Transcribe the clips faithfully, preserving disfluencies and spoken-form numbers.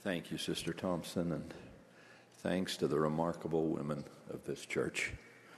Thank you, Sister Thompson, and thanks to the remarkable women of this church.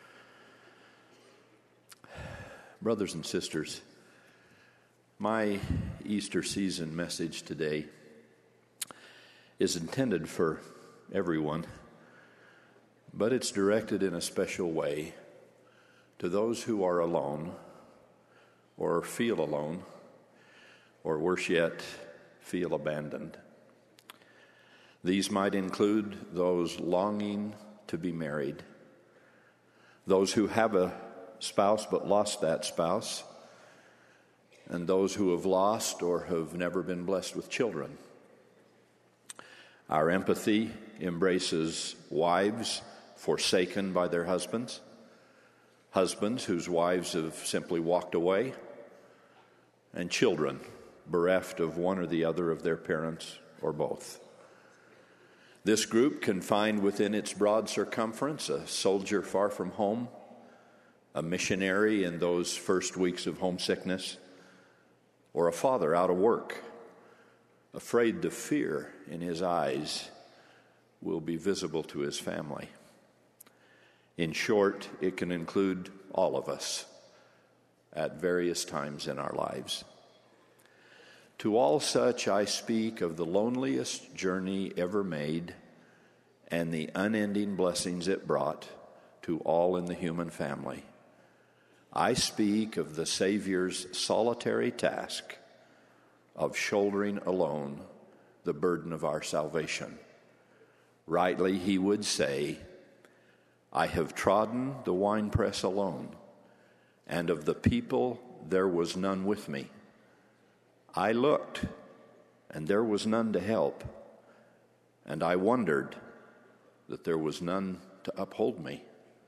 Brothers and sisters, my Easter season message today is intended for everyone, but it's directed in a special way to those who are alone or feel alone, or worse yet, feel abandoned. These might include those longing to be married, those who have a spouse but lost that spouse, and those who have lost or have never been blessed with children. Our empathy embraces wives forsaken by their husbands, husbands whose wives have simply walked away, and children bereft of one or the other of their parents or both. This group can find within its broad circumference a soldier far from home, a missionary in those first weeks of homesickness, or a father out of work, afraid the fear in his eyes will be visible to his family. In short, it can include all of us at various times in our lives. To all such I speak of the loneliest journey ever made and the unending blessings it brought to all in the human family. I speak of the Savior's solitary task of shouldering alone the burden of our salvation. Rightly, he would say, I have trodden the winepress alone, and of the people there was none with me. I looked, and there was none to help, and I wondered that there was none to uphold me.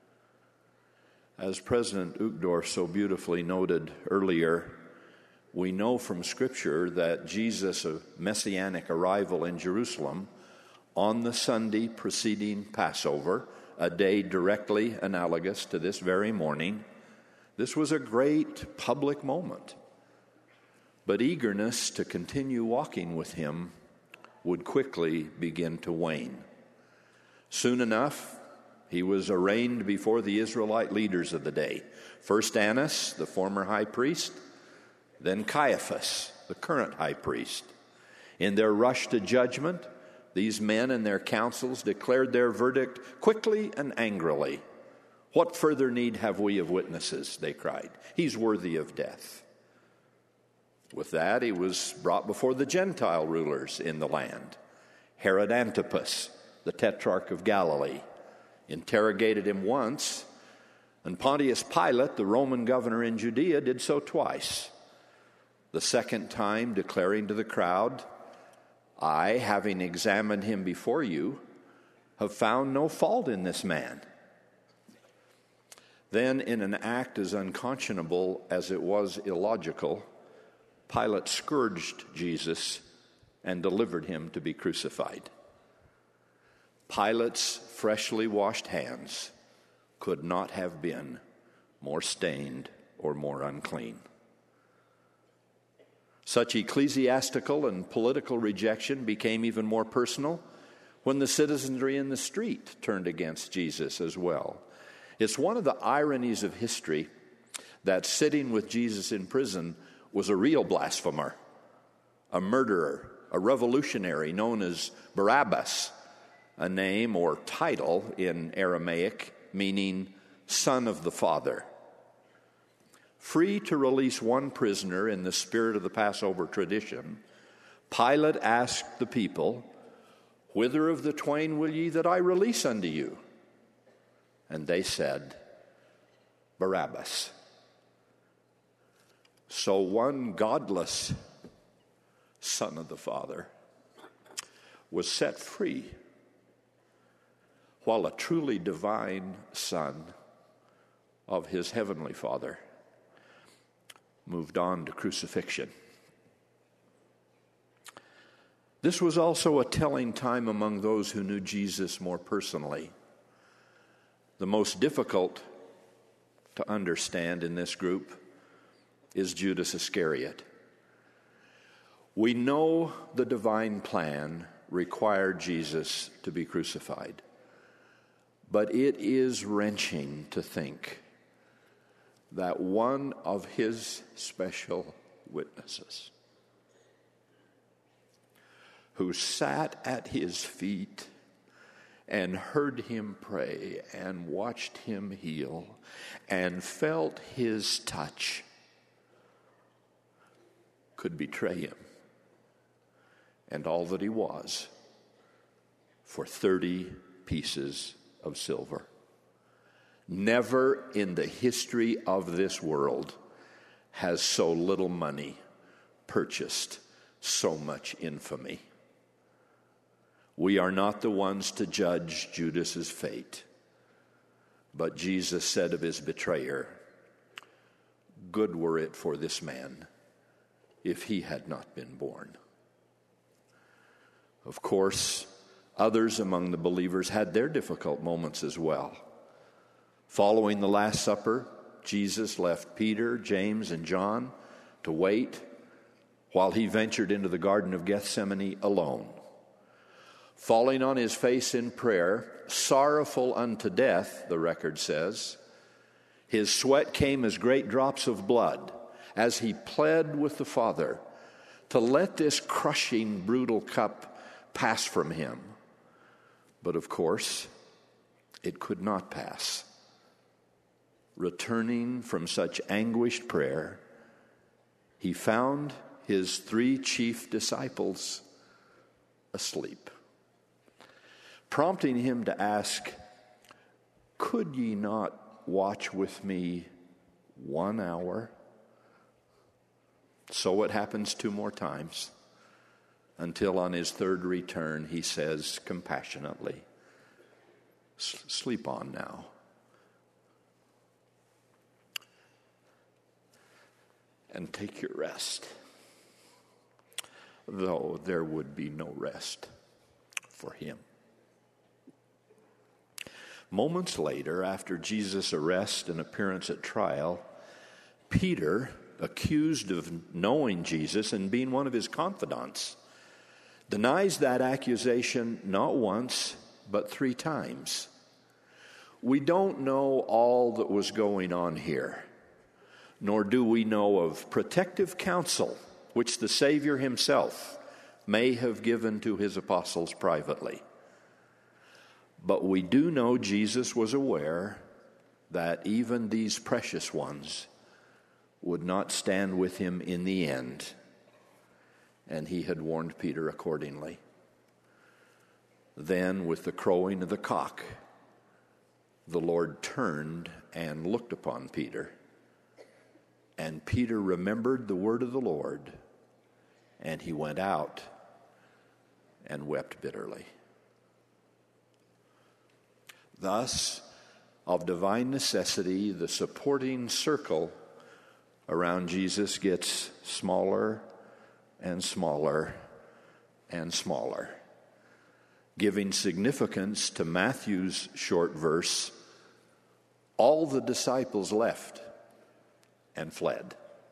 As President Uchtdorf so beautifully noted earlier, we know from Scripture that Jesus' messianic arrival in Jerusalem on the Sunday preceding Passover, a day directly analogous to this very morning, this was a great public moment. But eagerness to continue walking with him would quickly begin to wane. Soon enough, he was arraigned before the Israelite leaders of the day. First Annas, the former high priest, then Caiaphas, the current high priest. In their rush to judgment, these men and their councils declared their verdict quickly and angrily. What further need have we of witnesses, they cried. He's worthy of death. With that, he was brought before the Gentile rulers in the land. Herod Antipas, the tetrarch of Galilee, interrogated him once, and Pontius Pilate, the Roman governor in Judea, did so twice. The second time, declaring to the crowd, I, having examined him before you, have found no fault in this man. Then, in an act as unconscionable as it was illogical, Pilate scourged Jesus and delivered him to be crucified. Pilate's freshly washed hands could not have been more stained or more unclean. Such ecclesiastical and political rejection became even more personal when the citizenry in the street turned against Jesus as well. It's one of the ironies of history that sitting with Jesus in prison was a real blasphemer, a murderer, a revolutionary known as Barabbas, a name or title in Aramaic meaning son of the Father. Free to release one prisoner in the spirit of the Passover tradition, Pilate asked the people, Whither of the twain will ye that I release unto you? And they said, Barabbas. So one godless son of the Father was set free, while a truly divine son of his heavenly Father moved on to crucifixion. This was also a telling time among those who knew Jesus more personally. The most difficult to understand in this group is Judas Iscariot. We know the divine plan required Jesus to be crucified. But it is wrenching to think that one of his special witnesses, who sat at his feet and heard him pray and watched him heal and felt his touch, could betray him and all that he was for thirty pieces of silver. Never in the history of this world has so little money purchased so much infamy. We are not the ones to judge Judas's fate, but Jesus said of his betrayer, "Good were it for this man if he had not been born." Of course, others among the believers had their difficult moments as well. Following the Last Supper, Jesus left Peter, James, and John to wait while he ventured into the Garden of Gethsemane alone. Falling on his face in prayer, sorrowful unto death, the record says, his sweat came as great drops of blood as he pled with the Father to let this crushing, brutal cup pass from him. But of course, it could not pass. Returning from such anguished prayer, he found his three chief disciples asleep, prompting him to ask, "Could ye not watch with me one hour?" So it happens two more times, until on his third return he says compassionately, "Sleep on now. And take your rest," though there would be no rest for him. Moments later, after Jesus' arrest and appearance at trial, Peter, accused of knowing Jesus and being one of his confidants, denies that accusation not once, but three times. We don't know all that was going on here, nor do we know of protective counsel which the Savior himself may have given to his apostles privately. But we do know Jesus was aware that even these precious ones would not stand with him in the end, and he had warned Peter accordingly. Then, with the crowing of the cock, the Lord turned and looked upon Peter, and Peter remembered the word of the Lord, and he went out and wept bitterly. Thus, of divine necessity, the supporting circle around Jesus gets smaller and smaller and smaller, giving significance to Matthew's short verse, "All the disciples left and fled."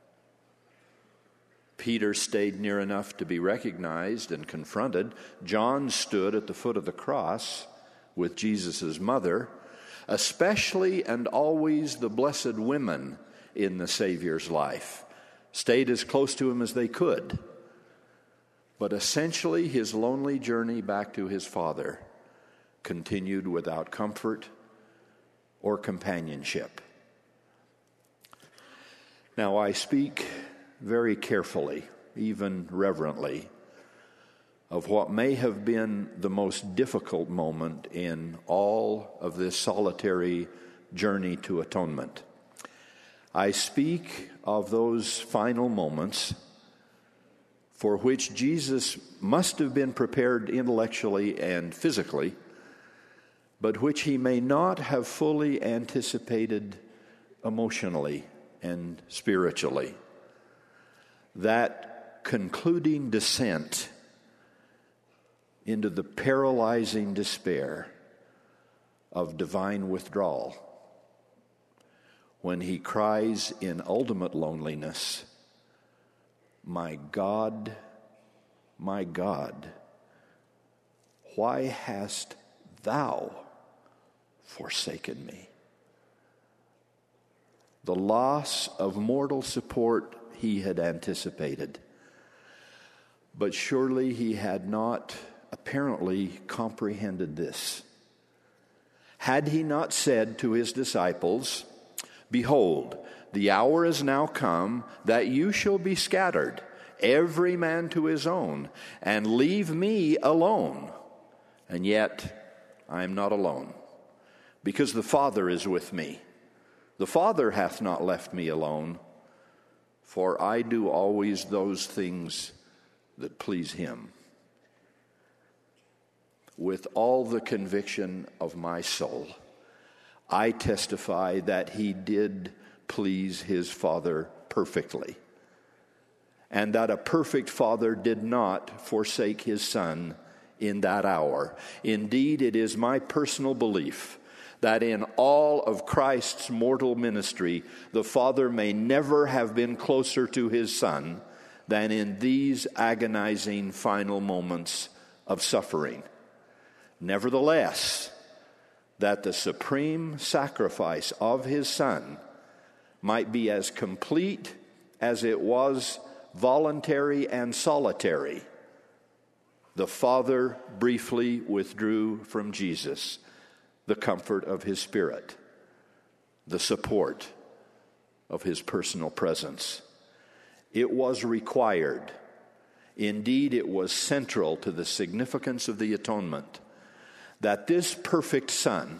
Peter stayed near enough to be recognized and confronted. John stood at the foot of the cross with Jesus' mother, especially and always the blessed women in the Savior's life, stayed as close to him as they could. But essentially, his lonely journey back to his Father continued without comfort or companionship. Now, I speak very carefully, even reverently, of what may have been the most difficult moment in all of this solitary journey to atonement. I speak of those final moments for which Jesus must have been prepared intellectually and physically, but which he may not have fully anticipated emotionally and spiritually. That concluding descent into the paralyzing despair of divine withdrawal, when he cries in ultimate loneliness, "My God, my God, why hast thou forsaken me? The loss of mortal support he had anticipated, but surely he had not apparently comprehended this. Had he not said to his disciples, "Behold, the hour is now come that you shall be scattered, every man to his own, and leave me alone. And yet I am not alone, because the Father is with me. The Father hath not left me alone, for I do always those things that please him." With all the conviction of my soul, I testify that he did please his Father perfectly, and that a perfect Father did not forsake his Son in that hour. Indeed, it is my personal belief that in all of Christ's mortal ministry, the Father may never have been closer to his Son than in these agonizing final moments of suffering. Nevertheless, that the supreme sacrifice of his Son might be as complete as it was voluntary and solitary, the Father briefly withdrew from Jesus the comfort of his Spirit, the support of his personal presence. It was required. Indeed, it was central to the significance of the atonement that this perfect Son,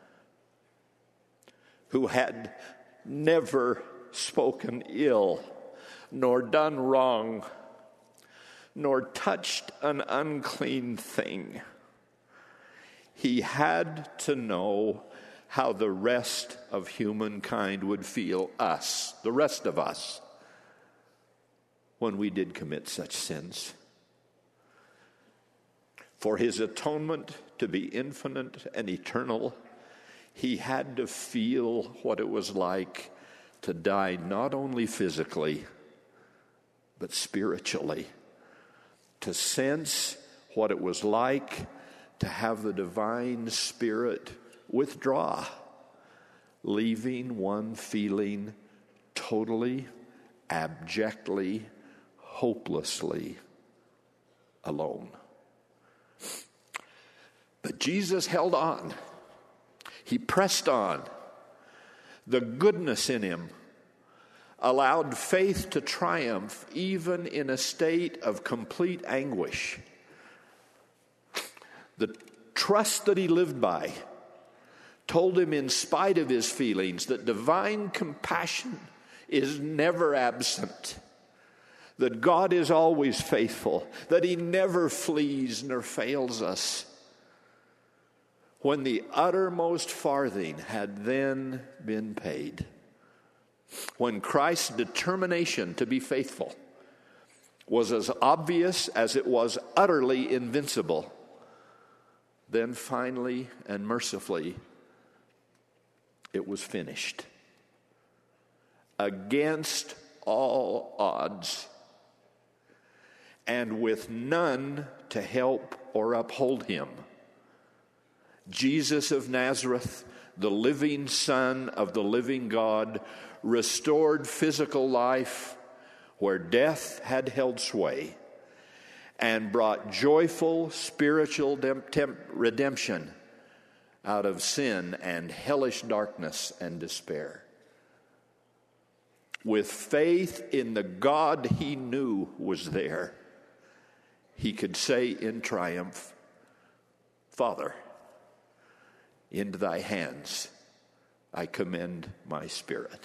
who had never spoken ill, nor done wrong, nor touched an unclean thing, he had to know how the rest of humankind would feel us, the rest of us, when we did commit such sins. For his atonement to be infinite and eternal, he had to feel what it was like to die not only physically, but spiritually, to sense what it was like to have the divine Spirit withdraw, leaving one feeling totally, abjectly, hopelessly alone. But Jesus held on. He pressed on. The goodness in him allowed faith to triumph even in a state of complete anguish. The trust that he lived by told him, in spite of his feelings, that divine compassion is never absent, that God is always faithful, that he never flees nor fails us. When the uttermost farthing had then been paid, when Christ's determination to be faithful was as obvious as it was utterly invincible, then finally and mercifully, it was finished. Against all odds, and with none to help or uphold him, Jesus of Nazareth, the living Son of the living God, restored physical life where death had held sway, and brought joyful spiritual dem- temp- redemption out of sin and hellish darkness and despair. With faith in the God he knew was there, he could say in triumph, "Father, into thy hands I commend my spirit."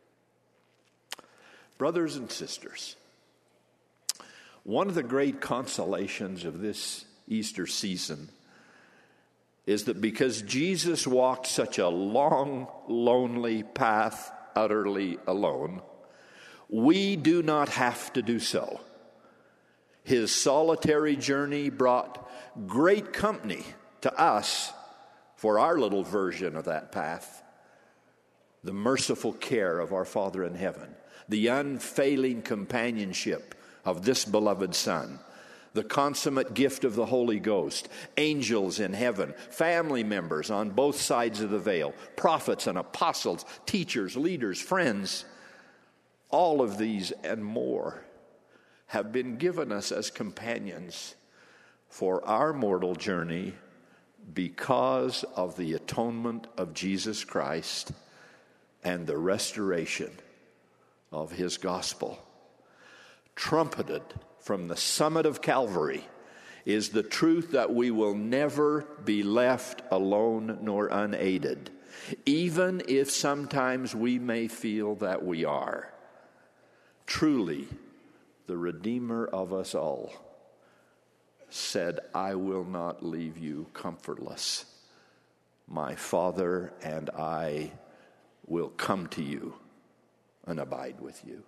Brothers and sisters, one of the great consolations of this Easter season is that because Jesus walked such a long, lonely path utterly alone, we do not have to do so. His solitary journey brought great company to us for our little version of that path: the merciful care of our Father in heaven, the unfailing companionship of this beloved Son, the consummate gift of the Holy Ghost, angels in heaven, family members on both sides of the veil, prophets and apostles, teachers, leaders, friends. All of these and more have been given us as companions for our mortal journey because of the atonement of Jesus Christ and the restoration of his gospel. Trumpeted from the summit of Calvary is the truth that we will never be left alone nor unaided, even if sometimes we may feel that we are. Truly, the Redeemer of us all said, I will not leave you comfortless. My Father and I will come to you and abide with you.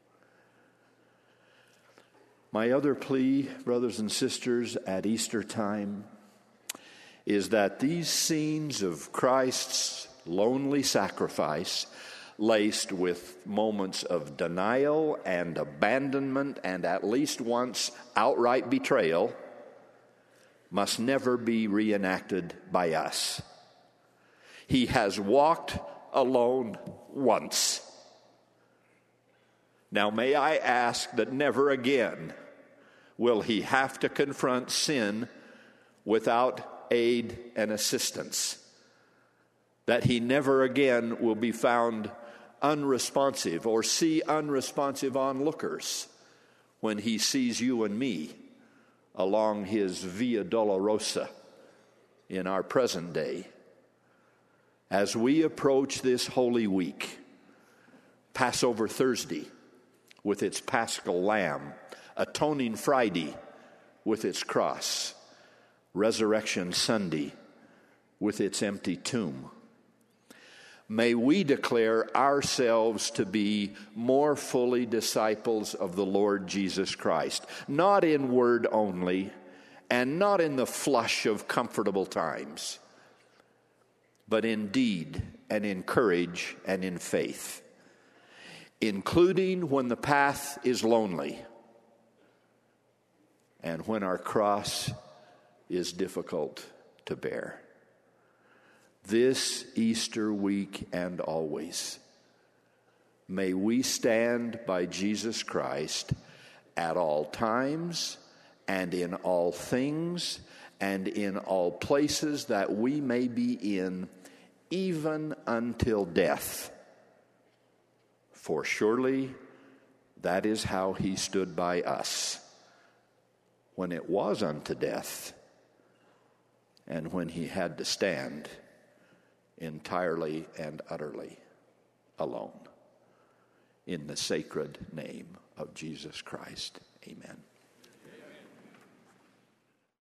My other plea, brothers and sisters, at Easter time is that these scenes of Christ's lonely sacrifice, laced with moments of denial and abandonment and at least once outright betrayal, must never be reenacted by us. He has walked alone once. Now may I ask that never again will he have to confront sin without aid and assistance, that he never again will be found unresponsive or see unresponsive onlookers when he sees you and me along his Via Dolorosa in our present day. As we approach this Holy Week, Passover Thursday with its Paschal Lamb, Atoning Friday with its cross, Resurrection Sunday with its empty tomb, may we declare ourselves to be more fully disciples of the Lord Jesus Christ, not in word only, and not in the flush of comfortable times, but in deed and in courage and in faith, including when the path is lonely and when our cross is difficult to bear. This Easter week and always, may we stand by Jesus Christ at all times and in all things and in all places that we may be in, even until death. For surely that is how he stood by us when it was unto death and when he had to stand entirely and utterly alone. In the sacred name of Jesus Christ, amen.